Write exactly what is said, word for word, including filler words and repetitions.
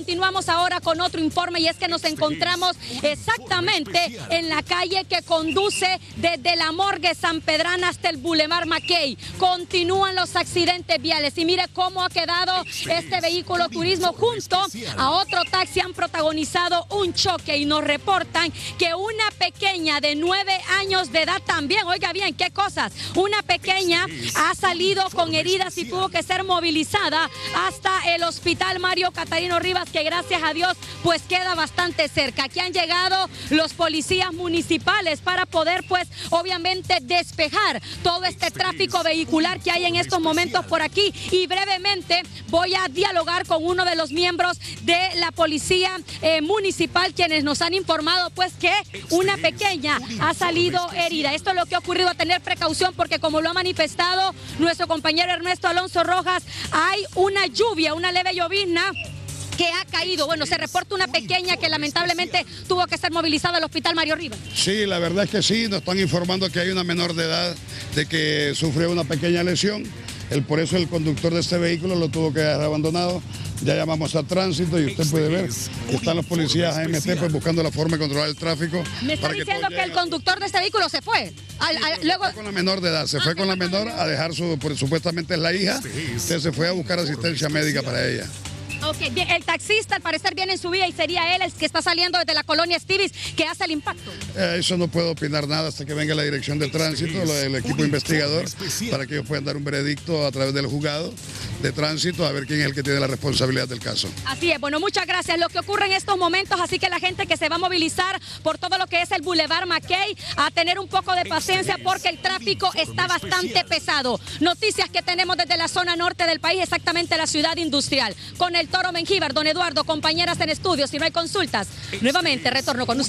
continuamos ahora con otro informe y es que nos encontramos exactamente en la calle que conduce desde la morgue San Pedrana hasta el Boulevard Mackay. Continúan los accidentes viales y mire cómo ha quedado este vehículo turismo junto a otro taxi. Han protagonizado un choque y nos reportan que una pequeña de nueve años de edad también, oiga bien, qué cosas, una pequeña ha salido con heridas y tuvo que ser movilizada hasta el hospital Mario Catarino Rivas, que gracias a Dios pues queda bastante cerca. Aquí han llegado los policías municipales para poder pues obviamente despejar todo este tráfico vehicular que hay en estos momentos por aquí, y brevemente voy a dialogar con uno de los miembros de la policía eh, municipal, quienes nos han informado pues que una pequeña ha salido herida. Esto es lo que ha ocurrido, a tener precaución porque, como lo ha manifestado nuestro compañero Ernesto Alonso Rojas, hay una lluvia, una leve llovizna que ha caído. Bueno, se reporta una pequeña que lamentablemente tuvo que ser movilizada al hospital Mario Rivas. Sí, la verdad es que sí, nos están informando que hay una menor de edad de que sufrió una pequeña lesión. El, por eso el conductor de este vehículo lo tuvo que dejar abandonado. Ya llamamos a tránsito y usted puede ver que están los policías A M T pues buscando la forma de controlar el tráfico. Me está diciendo que, que el conductor de este vehículo se fue. Al, al, sí, luego... fue con la menor de edad, se ah, fue con la menor a dejar su, por, supuestamente es la hija, usted se fue a buscar asistencia médica para ella. Ok, bien, el taxista al parecer viene en su vía y sería él el que está saliendo desde la colonia Estivis que hace el impacto. Eh, eso no puedo opinar nada hasta que venga la dirección de tránsito, el equipo investigador, para que ellos puedan dar un veredicto a través del juzgado de tránsito a ver quién es el que tiene la responsabilidad del caso. Así es, bueno, muchas gracias. Lo que ocurre en estos momentos, así que la gente que se va a movilizar por todo lo que es el Boulevard Mackay, a tener un poco de paciencia porque el tráfico está bastante pesado. Noticias que tenemos desde la zona norte del país, exactamente la ciudad industrial. Con el Toro Mengíbar, don Eduardo, compañeras en estudio, si no hay consultas, nuevamente retorno con usted.